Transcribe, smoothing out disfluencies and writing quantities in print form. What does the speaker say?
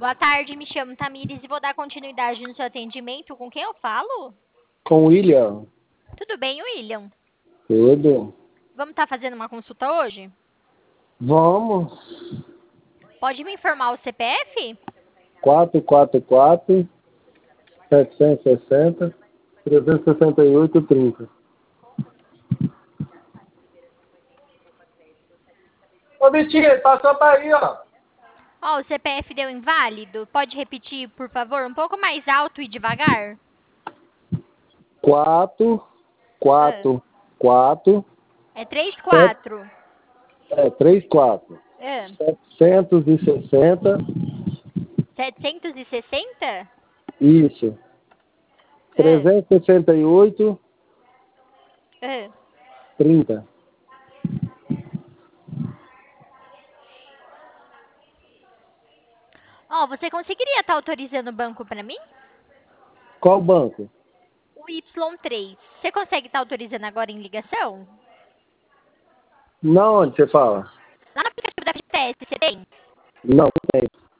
Boa tarde, me chamo Tamires e vou dar continuidade no seu atendimento. Com quem eu falo? Com o William. Tudo bem, William? Tudo. Vamos estar fazendo uma consulta hoje? Vamos. Pode me informar o CPF? 444 760 368 30. Ô, Vitinho, ele passou pra aí, ó. Ó, o CPF deu inválido. Pode repetir, por favor, um pouco mais alto e devagar? 4, Ah, 4, 4, é 34. 34. Ah, 760. 760? Isso. Ah, 368 ah. 30. Ó, você conseguiria estar autorizando o banco para mim? Qual banco? O Y3. Você consegue estar autorizando agora em ligação? Não, onde você fala? Lá no aplicativo da FGTS, você tem? Não tem.